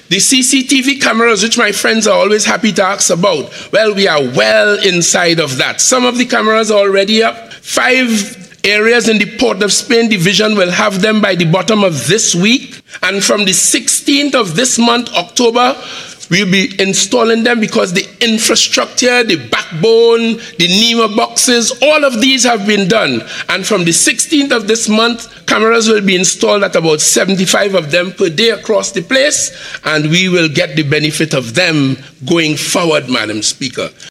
The CCTV cameras, which my friends are always happy to ask about, well, we are well inside of that. Some of the cameras are already up. 5 areas in the Port of Spain division will have them by the bottom of this week. And from the 16th of this month, October, we'll be installing them because the infrastructure, the backbone, the NEMA boxes, all of these have been done. And from the 16th of this month, cameras will be installed at about 75 of them per day across the place, and we will get the benefit of them going forward, Madam Speaker.